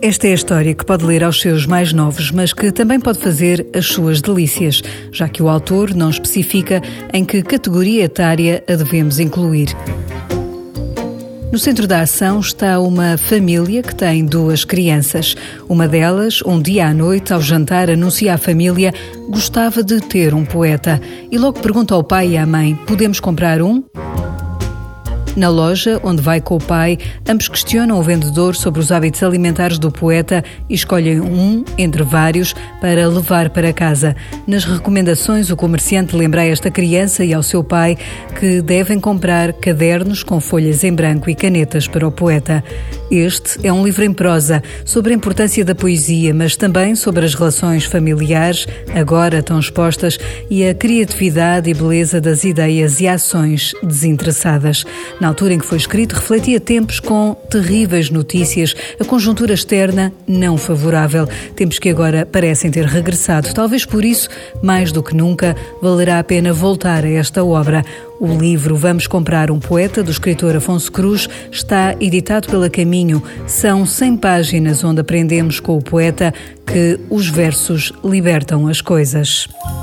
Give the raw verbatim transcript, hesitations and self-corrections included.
Esta é a história que pode ler aos seus mais novos, mas que também pode fazer as suas delícias, já que o autor não especifica em que categoria etária a devemos incluir. No centro da ação está uma família que tem duas crianças. Uma delas, um dia à noite, ao jantar, anuncia à família que gostava de ter um poeta. E logo pergunta ao pai e à mãe: podemos comprar um? Na loja, onde vai com o pai, ambos questionam o vendedor sobre os hábitos alimentares do poeta e escolhem um, entre vários, para levar para casa. Nas recomendações, o comerciante lembra a esta criança e ao seu pai que devem comprar cadernos com folhas em branco e canetas para o poeta. Este é um livro em prosa sobre a importância da poesia, mas também sobre as relações familiares, agora tão expostas, e a criatividade e beleza das ideias e ações desinteressadas. Na altura em que foi escrito, refletia tempos com terríveis notícias, a conjuntura externa não favorável, tempos que agora parecem ter regressado. Talvez por isso, mais do que nunca, valerá a pena voltar a esta obra. O livro Vamos Comprar um Poeta, do escritor Afonso Cruz, está editado pela Caminho. São cem páginas onde aprendemos com o poeta que os versos libertam as coisas.